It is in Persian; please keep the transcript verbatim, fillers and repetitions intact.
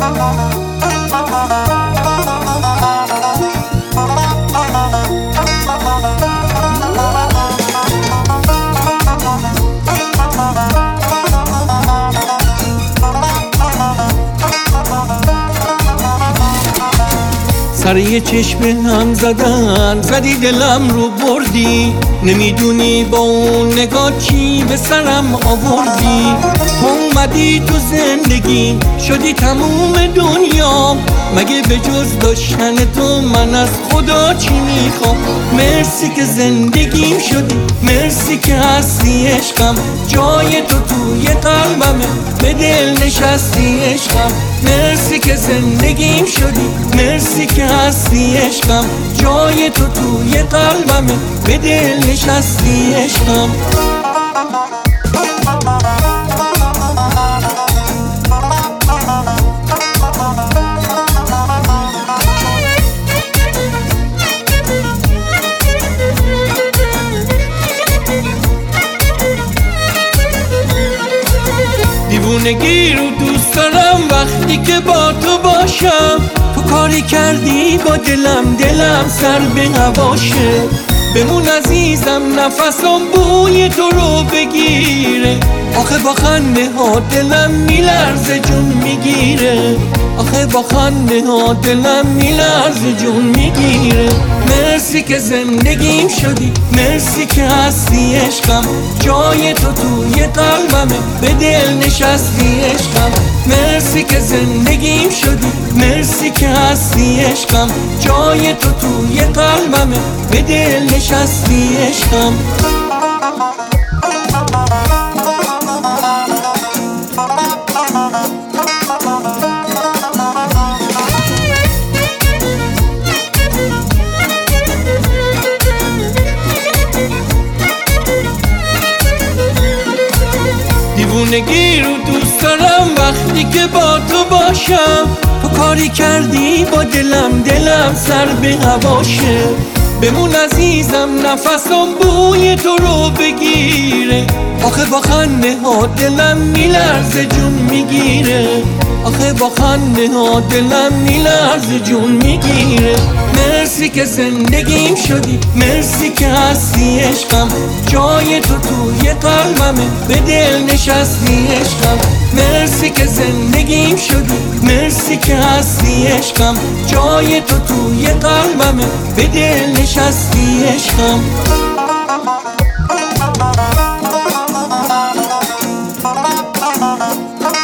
سر یه چشم هم زدن زدی دلم رو بردی، نمیدونی با اون نگاه چی به سرم آوردی. اومدی تو زندگی شدی تموم دنیا، مگه به جز داشتن تو من از خدا چی میخوام؟ مرسی که زندگیم شدی، مرسی که هستی عشقم، جای تو توی قلبمه، به دل نشستی عشقم. مرسی که زندگیم شدی، مرسی که هستی عشقم، جای تو توی قلبمه، به دل نشستی عشقم. دیوونگی رو دوست دارم وقتی که با تو باشم، تو کاری کردی با دلم دلم سر به هواشه. بمون عزیزم نفسم بوی تو رو بگیره، آخه با خنده ها دلم میلرزه جون میگیره، آخه با خنده ها دلم میلرزه جون میگیره. مرسی که زندگیم شدی، مرسی که هستی عشقم، جای تو توی قلبمه، به دل نشستی عشقم. مرسی که زندگیم شدی، مرسی که هستی عشقم، جای تو توی قلبمه، به دل نشستی عشقم. دیوونگی رو دوست دارم وقتی که با تو باشم، تو کاری کردی با دلم دلم سر به هواشه. بمون عزیزم نفسم بوی تو رو بگیره، آخه با خنده ها دلم میلرزه جون میگیره، آخه با خنده ها دلم میلرزه جون میگیره. مرسی که زندگیم شدی، مرسی که هستی عشقم، جای تو توی قلبمه، به دل نشستی عشقم. مرسی که زندگیم شدی، مرسی که هستی عشقم، جای تو توی قلبمه، به دل نشستی عشقم. Thank you.